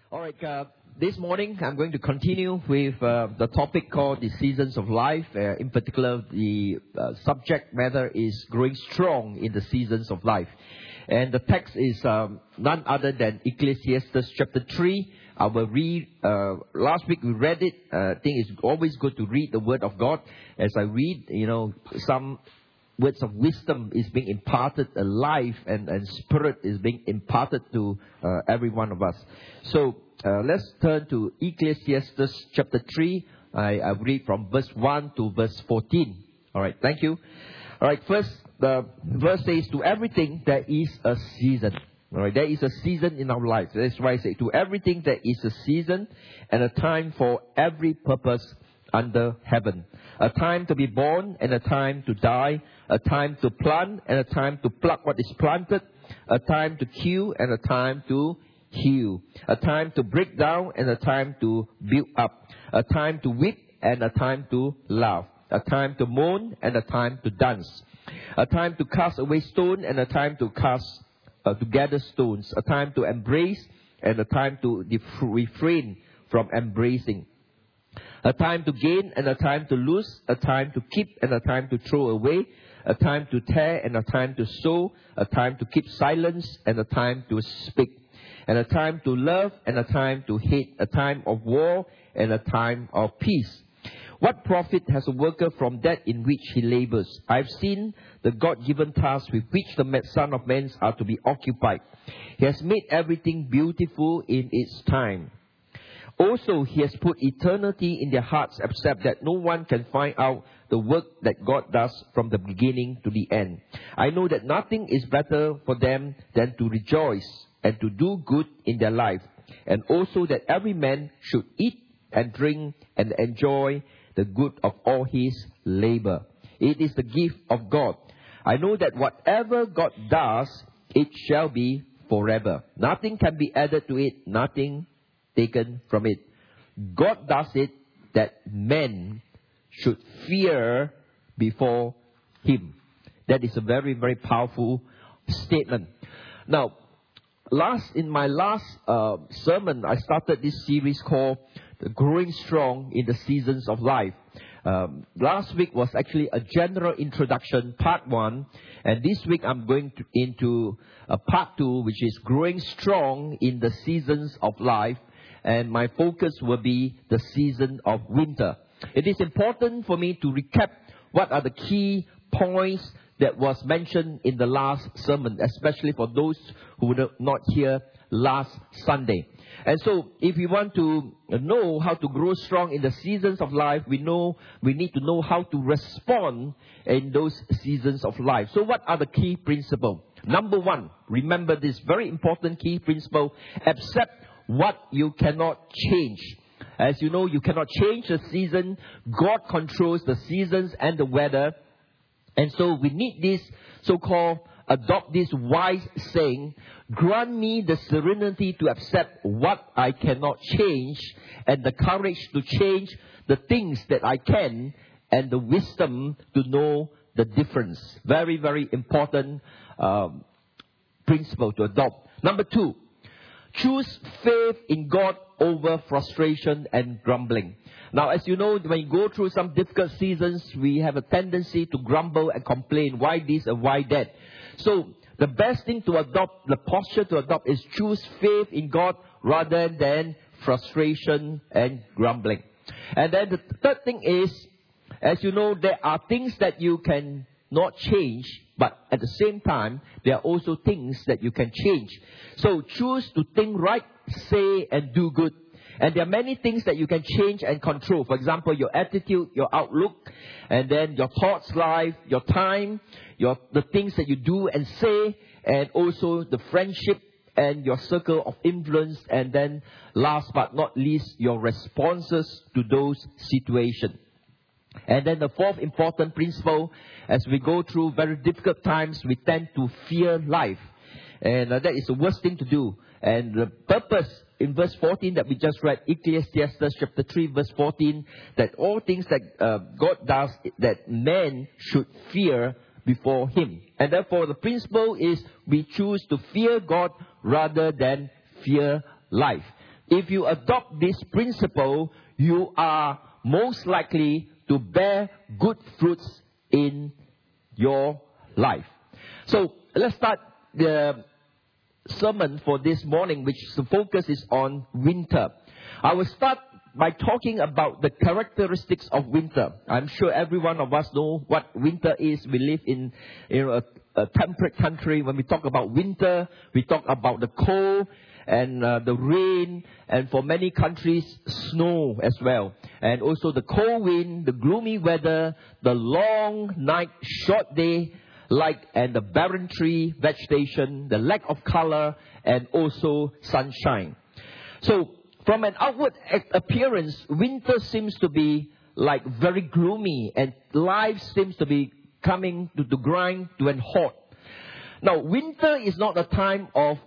All right, this morning I'm going to continue with the topic called the seasons of life. In particular, the subject matter is growing strong in the seasons of life. And the text is none other than Ecclesiastes chapter 3. I will read, last week we read it. I think it's always good to read the Word of God. As I read, some words of wisdom is being imparted, life and spirit is being imparted to every one of us. So let's turn to Ecclesiastes chapter 3. I read from verse 1 to verse 14. All right, thank you. All right, first, the verse says, to everything there is a season. All right, there is a season in our lives. That's why I say, to everything there is a season and a time for every purpose under heaven. A time to be born and a time to die. A time to plant and a time to pluck what is planted. A time to kill and a time to heal. A time to break down and a time to build up. A time to weep and a time to laugh. A time to mourn and a time to dance. A time to cast away stone and a time to gather stones. A time to embrace and a time to refrain from embracing. A time to gain and a time to lose. A time to keep and a time to throw away. A time to tear and a time to sow. A time to keep silence and a time to speak. And a time to love and a time to hate. A time of war and a time of peace. What profit has a worker from that in which he labors? I have seen the God-given task with which the Son of Man are to be occupied. He has made everything beautiful in its time. Also, he has put eternity in their hearts, except that no one can find out the work that God does from the beginning to the end. I know that nothing is better for them than to rejoice and to do good in their life, and also that every man should eat and drink and enjoy the good of all his labor. It is the gift of God. I know that whatever God does, it shall be forever. Nothing can be added to it, nothing taken from it. God does it that men should fear before him. That is a very, very powerful statement. Now, in my last sermon, I started this series called Growing Strong in the Seasons of Life. Last week was actually a general introduction, part 1. And this week I'm going into part 2, which is Growing Strong in the Seasons of Life. And my focus will be the season of winter. It is important for me to recap what are the key points that was mentioned in the last sermon, especially for those who were not here last Sunday. And so, if we want to know how to grow strong in the seasons of life, we need to know how to respond in those seasons of life. So, what are the key principles? Number 1, remember this very important key principle: accept what you cannot change. As you know, you cannot change the season. God controls the seasons and the weather. And so we need this so-called, adopt this wise saying, grant me the serenity to accept what I cannot change and the courage to change the things that I can and the wisdom to know the difference. Very, very important principle to adopt. Number 2, choose faith in God over frustration and grumbling. Now, as you know, when you go through some difficult seasons, we have a tendency to grumble and complain. Why this and why that? So, the best thing to adopt, the posture to adopt, is choose faith in God rather than frustration and grumbling. And then the third thing is, as you know, there are things that you can not change, but at the same time, there are also things that you can change. So choose to think right, say and do good. And there are many things that you can change and control. For example, your attitude, your outlook, and then your thoughts life, your time, the things that you do and say, and also the friendship and your circle of influence, and then last but not least, your responses to those situations. And then the fourth important principle, as we go through very difficult times, we tend to fear life. And that is the worst thing to do. And the purpose in verse 14 that we just read, Ecclesiastes chapter 3 verse 14, that all things that God does, that man should fear before him. And therefore the principle is we choose to fear God rather than fear life. if you adopt this principle, you are most likely to bear good fruits in your life. So let's start the sermon for this morning, which the focus is on winter. I will start by talking about the characteristics of winter. I'm sure every one of us know what winter is. We live in a temperate country. When we talk about winter, we talk about the cold and the rain, and for many countries, snow as well. And also the cold wind, the gloomy weather, the long night, short day, and the barren tree vegetation, the lack of color, and also sunshine. So, from an outward appearance, winter seems to be like very gloomy, and life seems to be coming to the grind to an halt. Now, winter is not a time of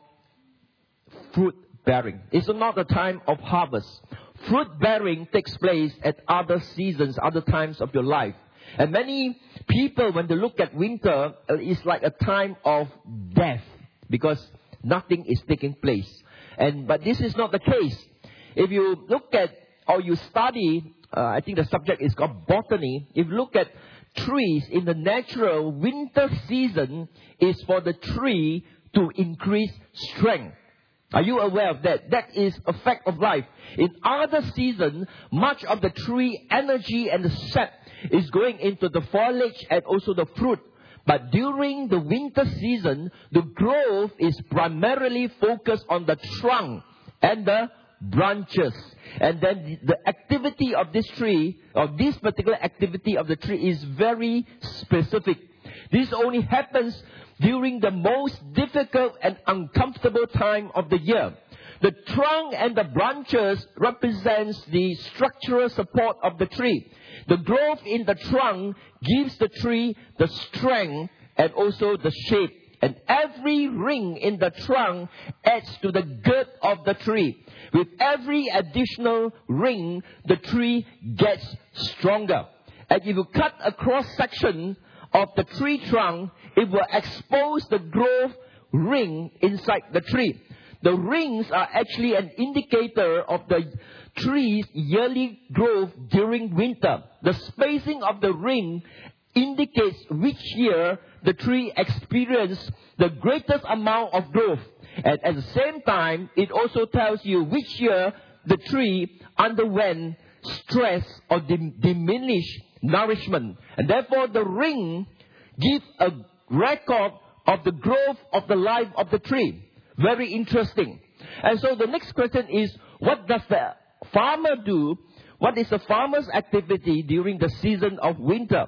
fruit bearing. It's not a time of harvest. Fruit bearing takes place at other seasons, other times of your life. And many people, when they look at winter, it's like a time of death because nothing is taking place. But this is not the case. If you look at or you study, I think the subject is called botany. If you look at trees in the natural, winter season is for the tree to increase strength. Are you aware of that? That is a fact of life. In other seasons, much of the tree energy and the sap is going into the foliage and also the fruit. But during the winter season, the growth is primarily focused on the trunk and the branches. And then the activity of this tree, or this particular activity of the tree, is very specific. This only happens during the most difficult and uncomfortable time of the year. The trunk and the branches represents the structural support of the tree. The growth in the trunk gives the tree the strength and also the shape. And every ring in the trunk adds to the girth of the tree. With every additional ring, the tree gets stronger. And if you cut a cross-section of the tree trunk, it will expose the growth ring inside the tree. The rings are actually an indicator of the tree's yearly growth during winter. The spacing of the ring indicates which year the tree experienced the greatest amount of growth. And at the same time, it also tells you which year the tree underwent stress or diminished nourishment. And therefore, the ring gives a record of the growth of the life of the tree. Very interesting. And so the next question is, what does the farmer do? What is the farmer's activity during the season of winter?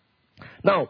Now,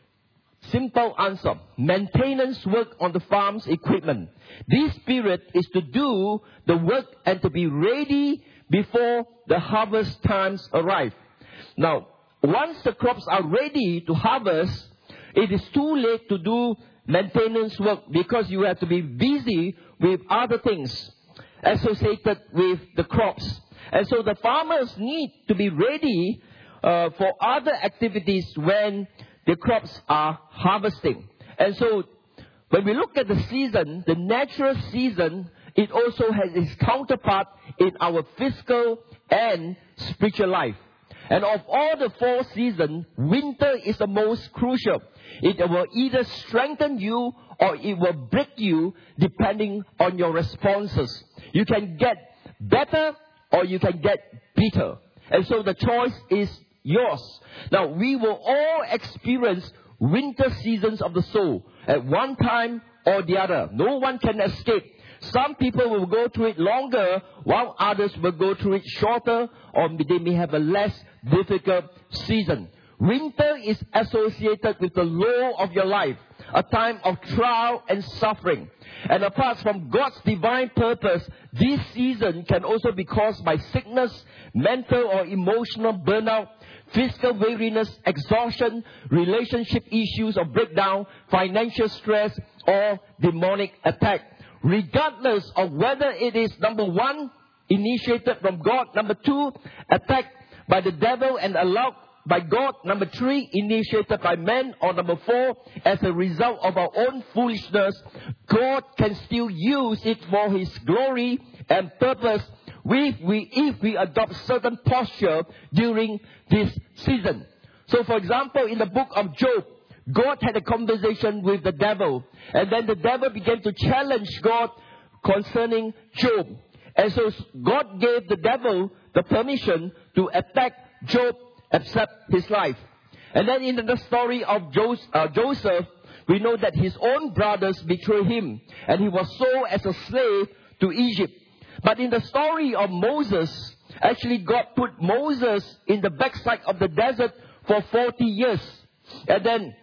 simple answer. Maintenance work on the farm's equipment. This period is to do the work and to be ready before the harvest times arrive. Now, once the crops are ready to harvest, it is too late to do maintenance work because you have to be busy with other things associated with the crops. And so the farmers need to be ready for other activities when the crops are harvesting. And so when we look at the season, the natural season, it also has its counterpart in our physical and spiritual life. And of all the 4 seasons, winter is the most crucial. It will either strengthen you or it will break you depending on your responses. You can get better or you can get bitter. And so the choice is yours. Now, we will all experience winter seasons of the soul at one time or the other. No one can escape. Some people will go through it longer, while others will go through it shorter, or they may have a less difficult season. Winter is associated with the low of your life, a time of trial and suffering. And apart from God's divine purpose, this season can also be caused by sickness, mental or emotional burnout, physical weariness, exhaustion, relationship issues or breakdown, financial stress, or demonic attack. Regardless of whether it is, number 1, initiated from God, number 2, attacked by the devil and allowed by God, number 3, initiated by men, or number 4, as a result of our own foolishness, God can still use it for His glory and purpose if we adopt certain posture during this season. So for example, in the book of Job, God had a conversation with the devil. And then the devil began to challenge God concerning Job. And so God gave the devil the permission to attack Job except his life. And then in the story of Joseph, we know that his own brothers betrayed him. And he was sold as a slave to Egypt. But in the story of Moses, actually God put Moses in the backside of the desert for 40 years. And then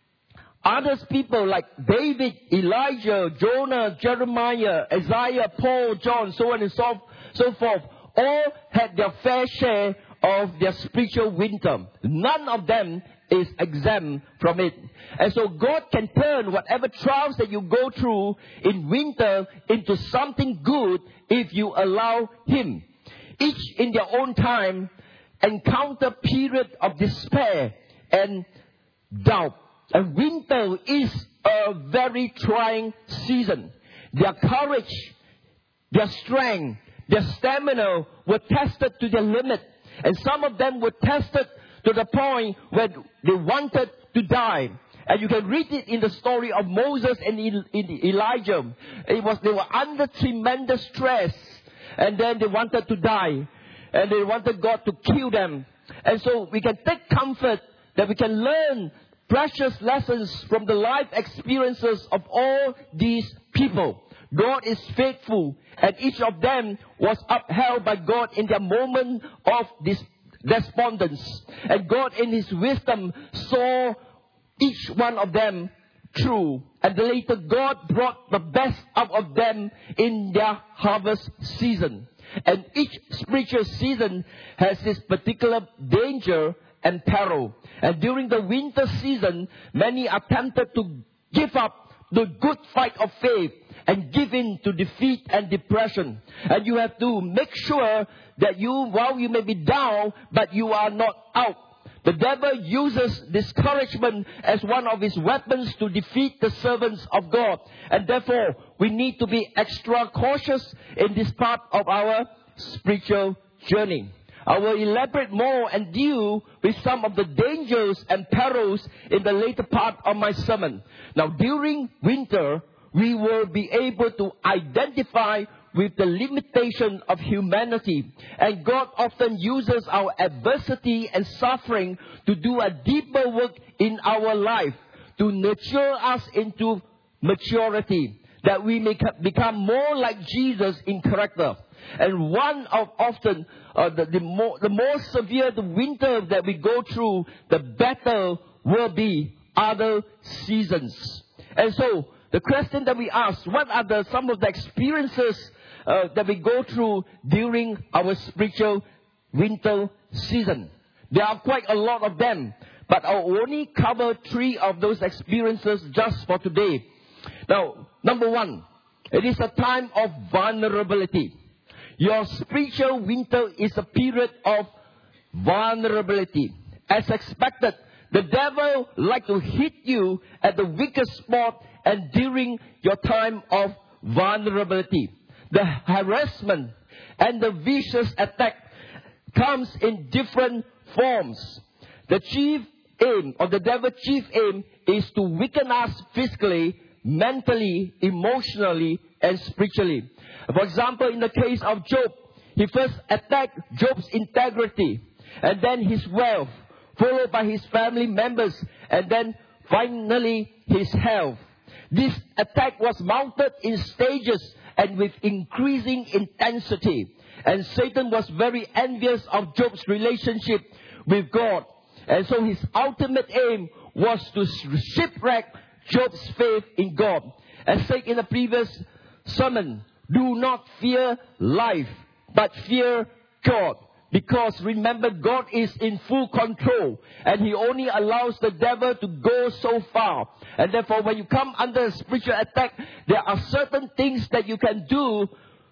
other people like David, Elijah, Jonah, Jeremiah, Isaiah, Paul, John, so on and so forth, all had their fair share of their spiritual winter. None of them is exempt from it. And so God can turn whatever trials that you go through in winter into something good if you allow Him. Each in their own time encounter period of despair and doubt. And winter is a very trying season. Their courage, their strength, their stamina were tested to their limit. And some of them were tested to the point where they wanted to die. And you can read it in the story of Moses and Elijah. They were under tremendous stress. And then they wanted to die. And they wanted God to kill them. And so we can take comfort that we can learn precious lessons from the life experiences of all these people. God is faithful, and each of them was upheld by God in their moment of despondence. And God in His wisdom saw each one of them through. And later God brought the best out of them in their harvest season. And each spiritual season has this particular danger and peril. And during the winter season, many are tempted to give up the good fight of faith and give in to defeat and depression. And you have to make sure that while you may be down, but you are not out. The devil uses discouragement as one of his weapons to defeat the servants of God. And therefore, we need to be extra cautious in this part of our spiritual journey. I will elaborate more and deal with some of the dangers and perils in the later part of my sermon. Now, during winter, we will be able to identify with the limitation of humanity. And God often uses our adversity and suffering to do a deeper work in our life, to nurture us into maturity, that we may become more like Jesus in character. And one of often, the more severe the winter that we go through, the better will be other seasons. And so, the question that we ask, what are some of the experiences that we go through during our spiritual winter season? There are quite a lot of them, but I'll only cover 3 of those experiences just for today. Now, number 1, it is a time of vulnerability. Your spiritual winter is a period of vulnerability. As expected, the devil likes to hit you at the weakest spot and during your time of vulnerability. The harassment and the vicious attack comes in different forms. The chief aim, or the devil's chief aim, is to weaken us physically, mentally, emotionally, and spiritually. For example, in the case of Job, he first attacked Job's integrity, and then his wealth, followed by his family members, and then finally his health. This attack was mounted in stages and with increasing intensity. And Satan was very envious of Job's relationship with God. And so his ultimate aim was to shipwreck Job's faith in God. As said in the previous sermon, do not fear life, but fear God. Because remember, God is in full control. And He only allows the devil to go so far. And therefore, when you come under a spiritual attack, there are certain things that you can do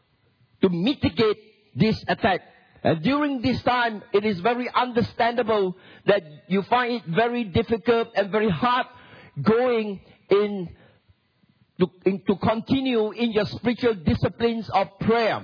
to mitigate this attack. And during this time, it is very understandable that you find it very difficult and very hard going to continue in your spiritual disciplines of prayer.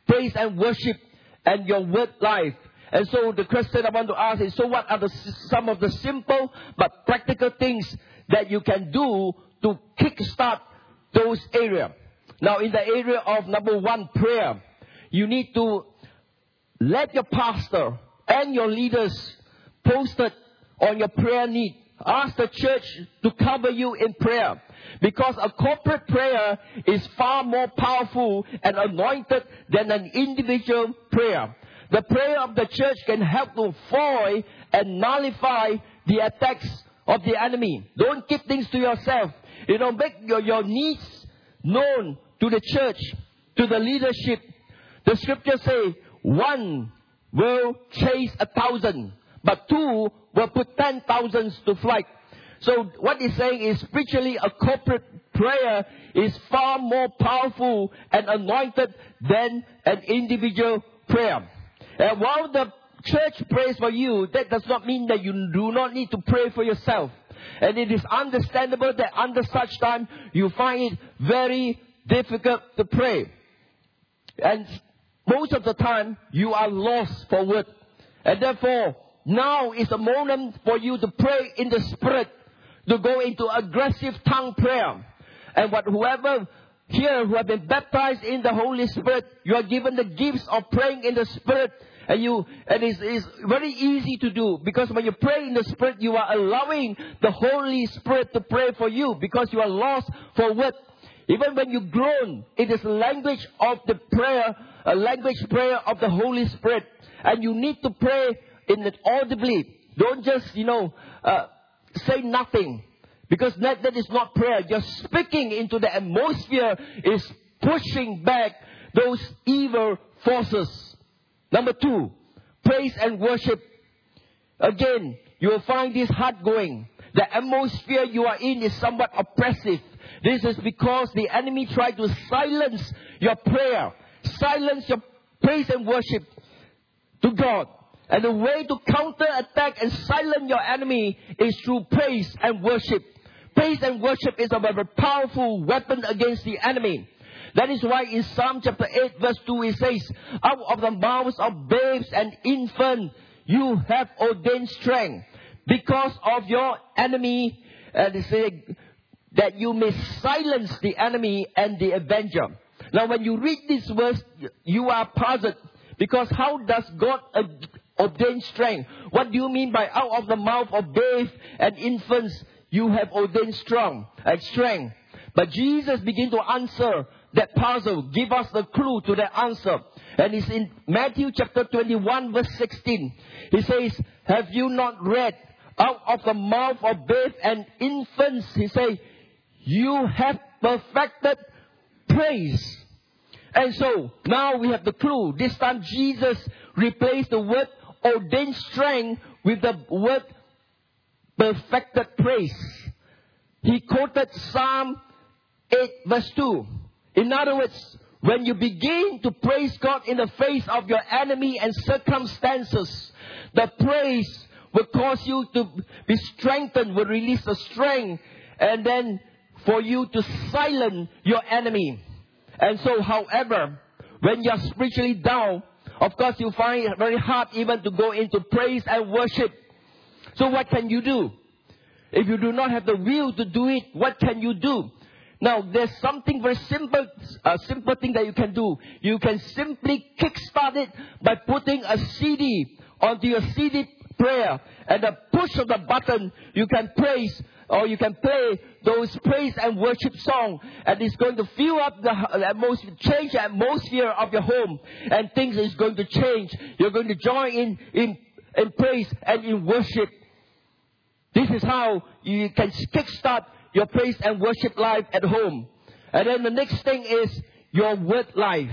praise and worship and your word life. And so the question I want to ask is, so what are some of the simple but practical things that you can do to kickstart those areas? Now, in the area of number one, prayer, you need to let your pastor and your leaders post it on your prayer need. Ask the church to cover you in prayer. Because a corporate prayer is far more powerful and anointed than an individual prayer. The prayer of the church can help to foil and nullify the attacks of the enemy. Don't keep things to yourself. Make your needs known to the church, to the leadership. The scriptures say, 1 will chase 1,000, but 2 will put 10,000 to flight. So what he's saying is, spiritually, a corporate prayer is far more powerful and anointed than an individual prayer. And while the church prays for you, that does not mean that you do not need to pray for yourself. And it is understandable that under such time, you find it very difficult to pray. And most of the time, you are lost for word. And therefore, now is the moment for you to pray in the Spirit, to go into aggressive tongue prayer. And whoever here who have been baptized in the Holy Spirit, you are given the gifts of praying in the Spirit. And it's very easy to do, because when you pray in the Spirit, you are allowing the Holy Spirit to pray for you, because you are lost for word. Even when you groan, it is language of the prayer, a language prayer of the Holy Spirit. And you need to pray in it audibly. Don't just, say nothing. Because that is not prayer. Just speaking into the atmosphere is pushing back those evil forces. Number 2, praise and worship. Again, you will find this hard going. The atmosphere you are in is somewhat oppressive. This is because the enemy tried to silence your prayer, silence your praise and worship to God. And the way to counterattack and silence your enemy is through praise and worship. Praise and worship is a very powerful weapon against the enemy. That is why in Psalm chapter 8 verse 2 it says, out of the mouths of babes and infants you have ordained strength because of your enemy, they say that you may silence the enemy and the avenger. Now when you read this verse, you are puzzled, because how does God ordain strength? What do you mean by out of the mouth of babes and infants you have ordained strength? But Jesus began to answer that puzzle, give us the clue to the answer. And it's in Matthew chapter 21 verse 16. He says, have you not read, out of the mouth of babes and infants, he says, you have perfected praise. And so, now we have the clue. This time Jesus replaced the word ordained strength with the word perfected praise. He quoted Psalm 8 verse 2. In other words, when you begin to praise God in the face of your enemy and circumstances, the praise will cause you to be strengthened, will release the strength, and then for you to silence your enemy. And so, however, when you are spiritually down, of course you find it very hard even to go into praise and worship. So what can you do? If you do not have the will to do it, what can you do? Now, there's something very simple, a simple thing that you can do. You can simply kickstart it by putting a CD onto your CD prayer. And the push of the button, you can praise or you can play those praise and worship songs. And it's going to fill up the atmosphere, change the atmosphere of your home. And things is going to change. You're going to join in praise and in worship. This is how you can kickstart your praise and worship life at home. And then the next thing is your word life.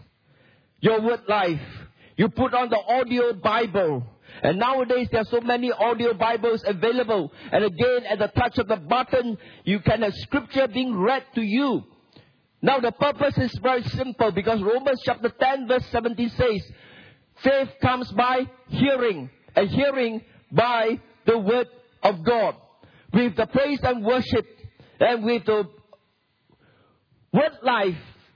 Your word life. You put on the audio Bible. And nowadays there are so many audio Bibles available. And again, at the touch of the button, you can have scripture being read to you. Now the purpose is very simple, because Romans chapter 10 verse 17 says, faith comes by hearing, and hearing by the word of God. With the praise and worship and with the word life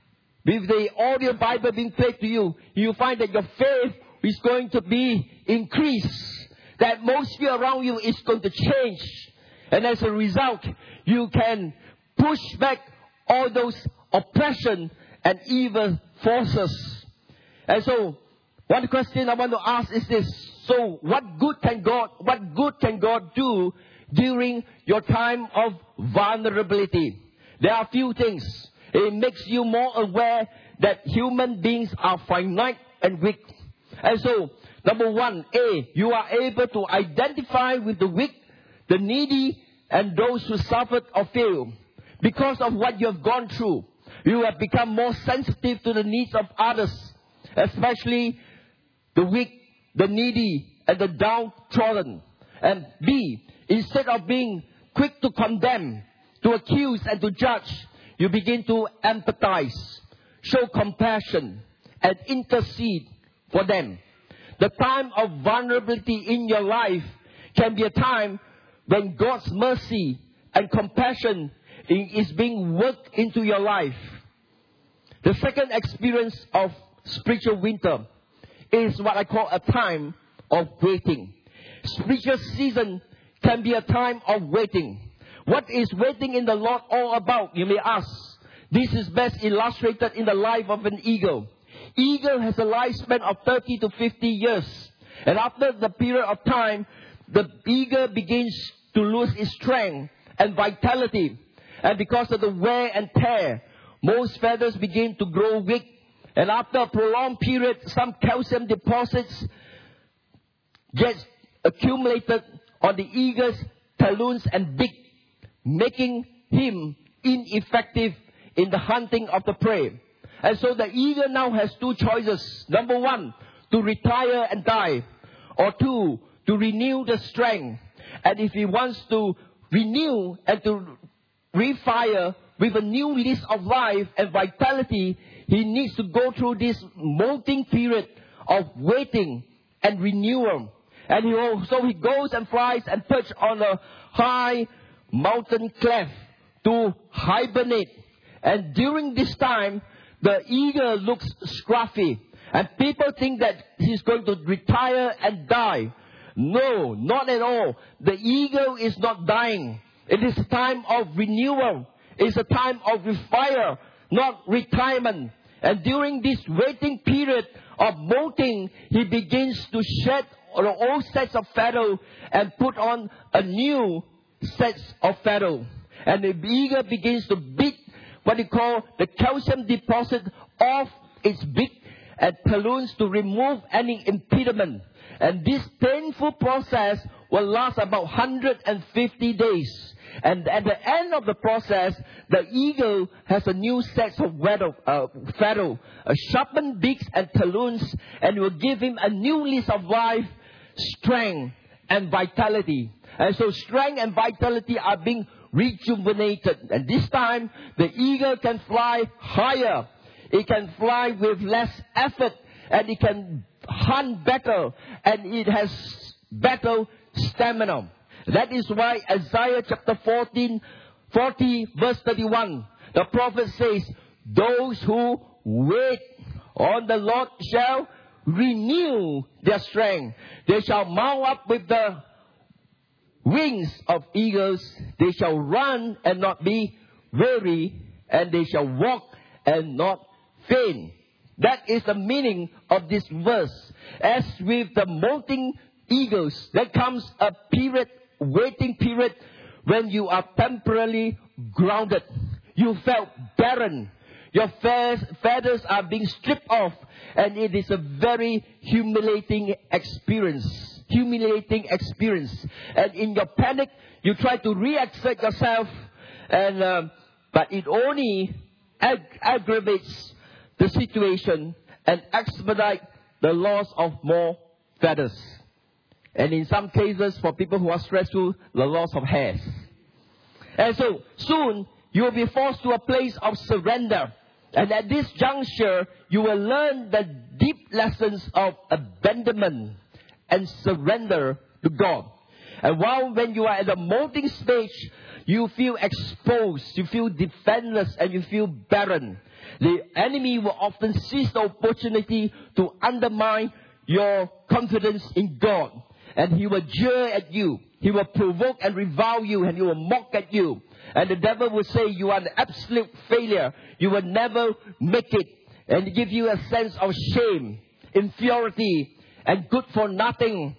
with the audio Bible being played to you, you find that your faith is going to be increased. The atmosphere around you is going to change. And as a result, you can push back all those oppression and evil forces. And so, one question I want to ask is this. So, what good can God do during your time of vulnerability? There are a few things. It makes you more aware that human beings are finite and weak. And so, number one, you are able to identify with the weak, the needy, and those who suffered or failed. Because of what you have gone through, you have become more sensitive to the needs of others, especially the weak, the needy, and the downtrodden. And B, instead of being quick to condemn, to accuse, and to judge, you begin to empathize, show compassion, and intercede for them. The time of vulnerability in your life can be a time when God's mercy and compassion is being worked into your life. The second experience of spiritual winter is what I call a time of waiting. Spiritual season can be a time of waiting. What is waiting in the Lord all about, you may ask? This is best illustrated in the life of an eagle. Eagle has a lifespan of 30 to 50 years. And after the period of time, the eagle begins to lose its strength and vitality. And because of the wear and tear, most feathers begin to grow weak. And after a prolonged period, some calcium deposits get accumulated on the eagle's talons and beak, making him ineffective in the hunting of the prey. And so the eagle now has two choices. Number one, to retire and die. Or two, to renew the strength. And if he wants to renew and to refire with a new lease of life and vitality, he needs to go through this molting period of waiting and renewal. And he goes and flies and perches on a high mountain cleft to hibernate. And during this time, the eagle looks scruffy. And people think that he's going to retire and die. No, not at all. The eagle is not dying. It is a time of renewal. It's a time of refire, not retirement. And during this waiting period of molting, he begins to shed the old sets of feather and put on a new sets of feather. And the eagle begins to beat what they call the calcium deposit off its beak and talons to remove any impediment. And this painful process will last about 150 days. And at the end of the process, the eagle has a new set of feather, sharpened beaks and talons, and will give him a new lease of life, strength and vitality. And so strength and vitality are being rejuvenated. And this time, the eagle can fly higher. It can fly with less effort, and it can hunt better, and it has better stamina. That is why Isaiah chapter 40 verse 31, the prophet says, those who wait on the Lord shall renew their strength. They shall mount up with the wings of eagles. They shall run and not be weary, and they shall walk and not faint. That is the meaning of this verse. As with the molting eagles, there comes a waiting period when you are temporarily grounded. You felt barren. Your feathers are being stripped off, and it is a very humiliating experience. And in your panic, you try to re-exert yourself, but it only aggravates the situation and expedite the loss of more feathers. And in some cases, for people who are stressful, the loss of hairs. And so, soon, you will be forced to a place of surrender. And at this juncture, you will learn the deep lessons of abandonment and surrender to God. And when you are at the molting stage, you feel exposed, you feel defenseless, and you feel barren. The enemy will often seize the opportunity to undermine your confidence in God. And he will jeer at you. He will provoke and revile you, and he will mock at you. And the devil will say you are an absolute failure. You will never make it. And give you a sense of shame, inferiority, and good for nothing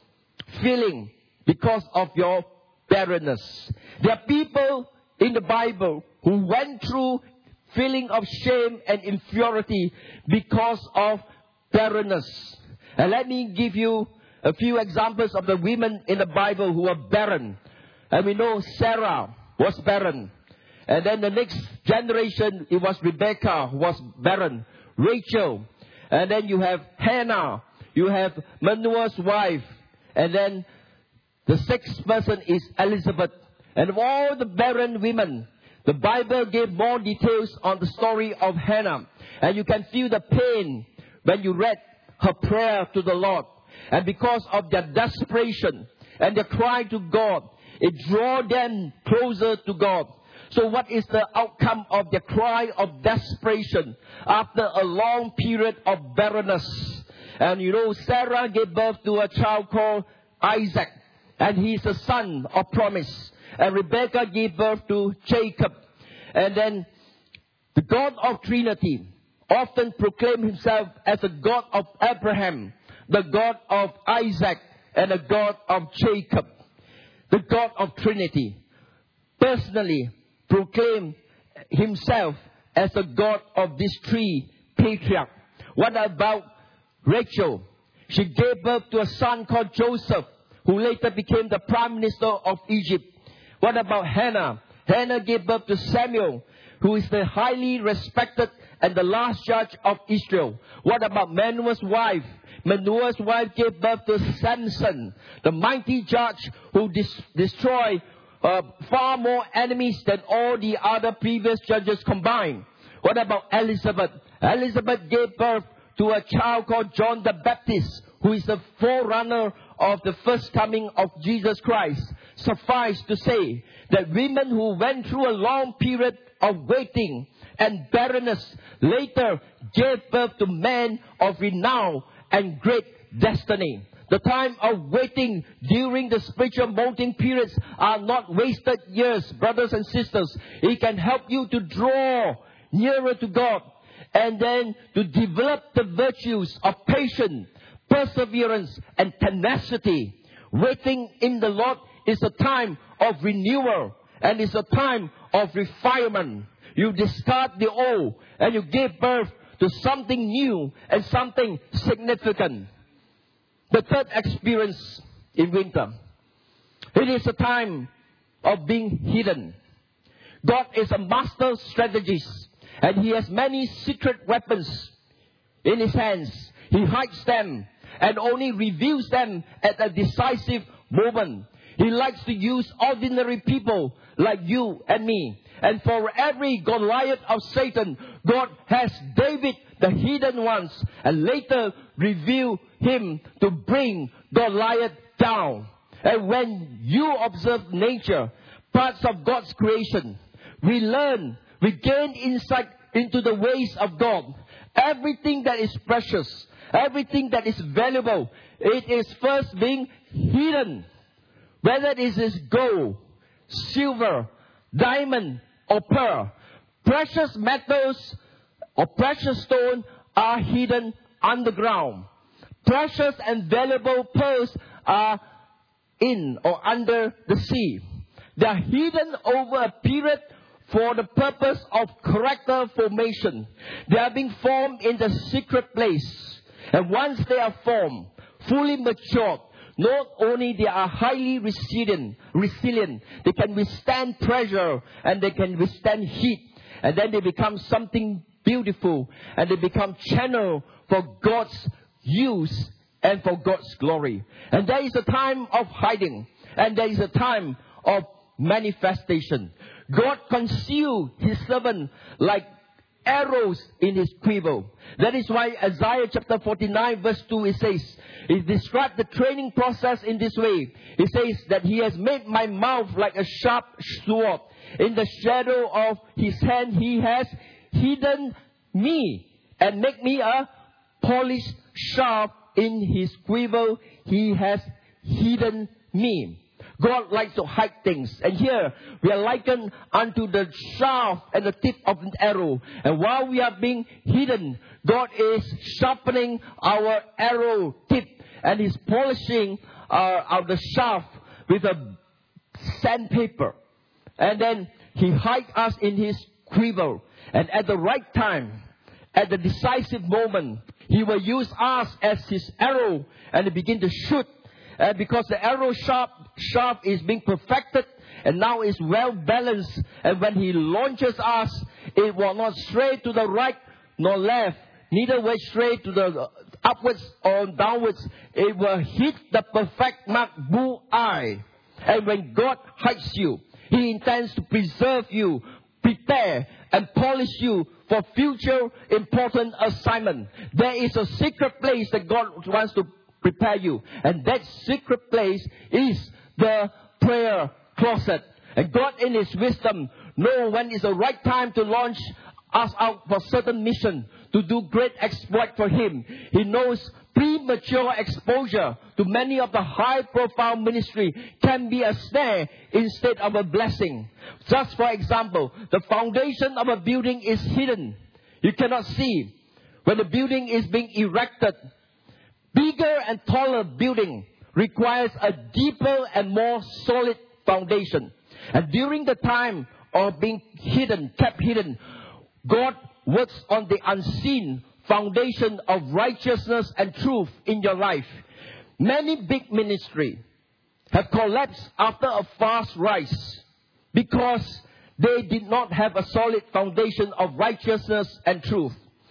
feeling because of your barrenness. There are people in the Bible who went through feeling of shame and inferiority because of barrenness. And let me give you a few examples of the women in the Bible who are barren. And we know Sarah was barren. And then the next generation, it was Rebecca who was barren. Rachel. And then you have Hannah. You have Manoah's wife. And then the sixth person is Elizabeth. And of all the barren women, the Bible gave more details on the story of Hannah. And you can feel the pain when you read her prayer to the Lord. And because of their desperation and their cry to God, it drew them closer to God. So what is the outcome of their cry of desperation after a long period of barrenness? And you know, Sarah gave birth to a child called Isaac. And he is a son of promise. And Rebecca gave birth to Jacob. And then the God of Trinity often proclaimed himself as the God of Abraham, the God of Isaac, and the God of Jacob. The God of Trinity personally proclaimed himself as the God of these three patriarchs. What about Rachel? She gave birth to a son called Joseph, who later became the Prime Minister of Egypt. What about Hannah? Hannah gave birth to Samuel, who is the highly respected and the last judge of Israel. What about Manoah's wife? Manoah's wife gave birth to Samson, the mighty judge who destroyed far more enemies than all the other previous judges combined. What about Elizabeth? Elizabeth gave birth to a child called John the Baptist, who is the forerunner of the first coming of Jesus Christ. Suffice to say that women who went through a long period of waiting and barrenness later gave birth to men of renown and great destiny. The time of waiting during the spiritual mounting periods are not wasted years, brothers and sisters. It can help you to draw nearer to God and then to develop the virtues of patience, perseverance, and tenacity. Waiting in the Lord is a time of renewal and is a time of refinement. You discard the old and you give birth to something new and something significant. The third experience in winter. It is a time of being hidden. God is a master strategist, and He has many secret weapons in His hands. He hides them and only reveals them at a decisive moment. He likes to use ordinary people like you and me. And for every Goliath of Satan, God has David, the hidden ones, and later reveal him to bring Goliath down. And when you observe nature, parts of God's creation, we gain insight into the ways of God. Everything that is precious, everything that is valuable, it is first being hidden. Whether it is gold, silver, diamond, or pearl, precious metals or precious stone are hidden underground. Precious and valuable pearls are in or under the sea. They are hidden over a period for the purpose of character formation. They are being formed in the secret place. And once they are formed, fully matured, not only they are highly resilient, they can withstand pressure and they can withstand heat. And then they become something beautiful and they become channel for God's use and for God's glory. And there is a time of hiding and there is a time of manifestation. God concealed His servant like arrows in his quiver. That is why Isaiah chapter 49 verse 2 it describes the training process in this way. It says that he has made my mouth like a sharp sword. In the shadow of his hand he has hidden me and make me a polished shaft. In his quiver he has hidden me. God likes to hide things. And here we are likened unto the shaft and the tip of an arrow. And while we are being hidden, God is sharpening our arrow tip. And He's polishing the shaft with a sandpaper. And then He hides us in His quiver. And at the right time, at the decisive moment, He will use us as His arrow and begin to shoot. Because the arrow shaft is being perfected and now is well balanced. And when He launches us, it will not stray to the right nor left. Neither will stray to the upwards or downwards. It will hit the perfect mark bullseye. And when God hides you, He intends to preserve you, prepare and polish you for future important assignment. There is a secret place that God wants to prepare you. And that secret place is the prayer closet. And God in His wisdom knows when is the right time to launch us out for certain mission, to do great exploit for Him. He knows premature exposure to many of the high-profile ministry can be a snare instead of a blessing. Just for example, the foundation of a building is hidden. You cannot see when the building is being erected. Bigger and taller building requires a deeper and more solid foundation. And during the time of being kept hidden, God works on the unseen foundation of righteousness and truth in your life. Many big ministry have collapsed after a fast rise because they did not have a solid foundation of righteousness and truth.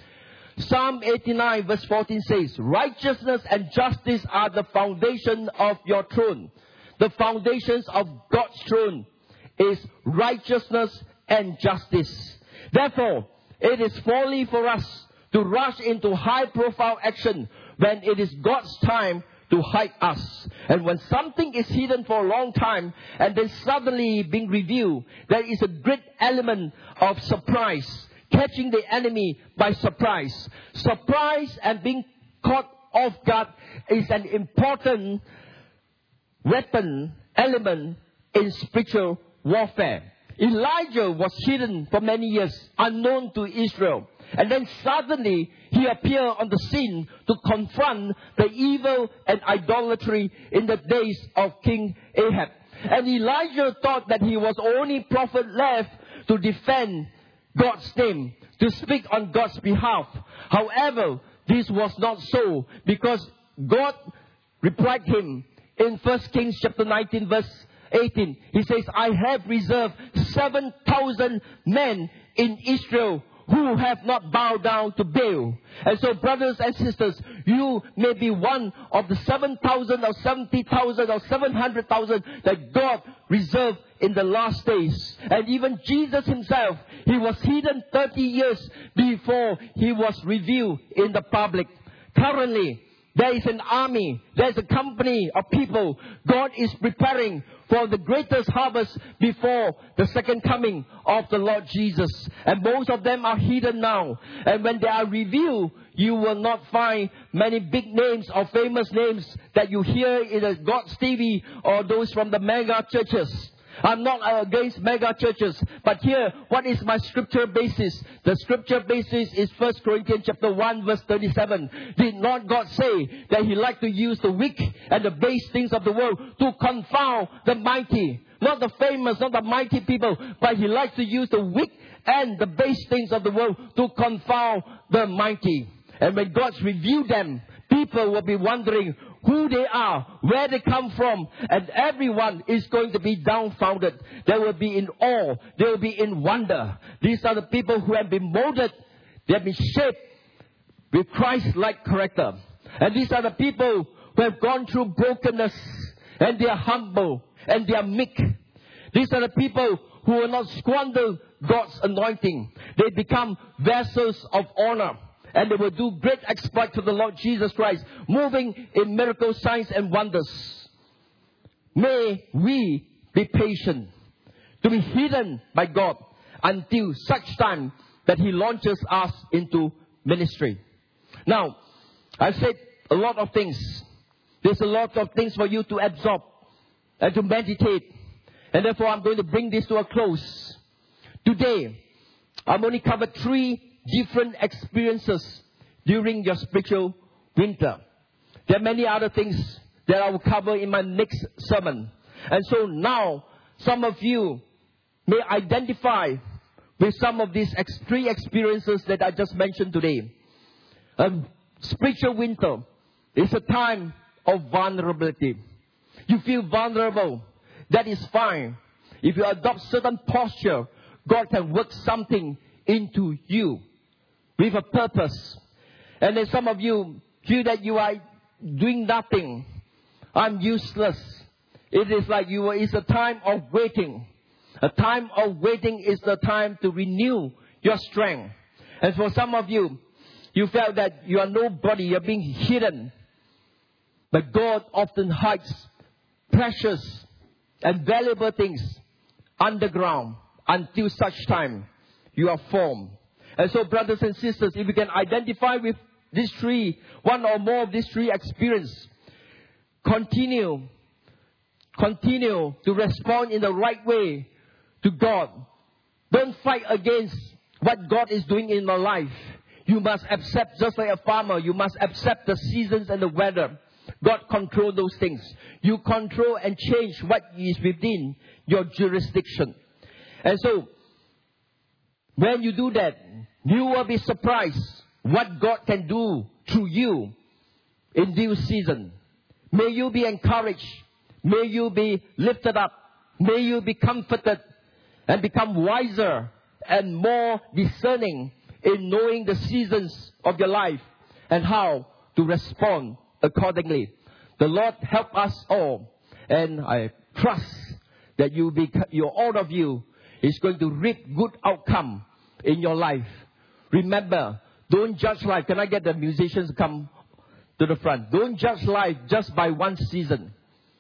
Psalm 89 verse 14 says, righteousness and justice are the foundation of your throne. The foundations of God's throne is righteousness and justice. Therefore, it is folly for us to rush into high-profile action when it is God's time to hide us. And when something is hidden for a long time and then suddenly being revealed, there is a great element of surprise, catching the enemy by surprise. Surprise and being caught off guard is an important weapon element in spiritual warfare. Elijah was hidden for many years, unknown to Israel. And then suddenly he appeared on the scene to confront the evil and idolatry in the days of King Ahab. And Elijah thought that he was the only prophet left to defend God's name, to speak on God's behalf. However, this was not so, because God replied him in 1 Kings chapter 19 verse 18. He says, I have reserved 7,000 men in Israel who have not bowed down to Baal. And so, brothers and sisters, you may be one of the 7,000 or 70,000 or 700,000 that God reserved in the last days. And even Jesus Himself, He was hidden 30 years before He was revealed in the public. Currently, there is an army, there is a company of people. God is preparing for the greatest harvest before the second coming of the Lord Jesus. And most of them are hidden now. And when they are revealed, you will not find many big names or famous names that you hear in the God's TV or those from the mega churches. I'm not against mega churches, but here, what is my scripture basis? The scripture basis is 1 Corinthians chapter 1 verse 37. Did not God say that He liked to use the weak and the base things of the world to confound the mighty? Not the famous, not the mighty people, but He likes to use the weak and the base things of the world to confound the mighty. And when God's revealed them, people will be wondering who they are, where they come from, and everyone is going to be dumbfounded. They will be in awe. They will be in wonder. These are the people who have been molded. They have been shaped with Christ-like character. And these are the people who have gone through brokenness, and they are humble, and they are meek. These are the people who will not squander God's anointing. They become vessels of honor. And they will do great exploits for the Lord Jesus Christ, moving in miracles, signs, and wonders. May we be patient to be hidden by God until such time that He launches us into ministry. Now, I've said a lot of things. There's a lot of things for you to absorb and to meditate. And therefore, I'm going to bring this to a close. Today, I've only covered 3 different experiences during your spiritual winter. There are many other things that I will cover in my next sermon. And so now, some of you may identify with some of these 3 experiences that I just mentioned today. Spiritual winter is a time of vulnerability. You feel vulnerable. That is fine. If you adopt certain posture, God can work something into you with a purpose. And then some of you feel that you are doing nothing. I'm useless. It is like it's a time of waiting. A time of waiting is the time to renew your strength. And for some of you, you felt that you are nobody, you're being hidden. But God often hides precious and valuable things underground until such time you are formed. And so, brothers and sisters, if you can identify with these 3, one or more of these 3 experiences, continue to respond in the right way to God. Don't fight against what God is doing in your life. You must accept, just like a farmer, you must accept the seasons and the weather. God controls those things. You control and change what is within your jurisdiction. And so, when you do that, you will be surprised what God can do through you in due season. May you be encouraged. May you be lifted up. May you be comforted and become wiser and more discerning in knowing the seasons of your life and how to respond accordingly. The Lord help us all. And I trust that all of you is going to reap good outcome in your life. Remember, don't judge life. Can I get the musicians to come to the front? Don't judge life just by one season.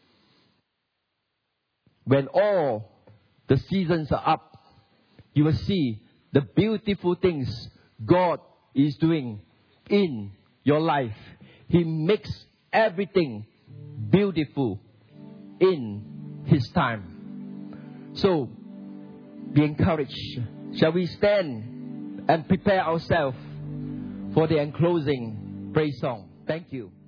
When all the seasons are up, you will see the beautiful things God is doing in your life. He makes everything beautiful in His time. So, be encouraged. Shall we stand and prepare ourselves for the enclosing praise song? Thank you.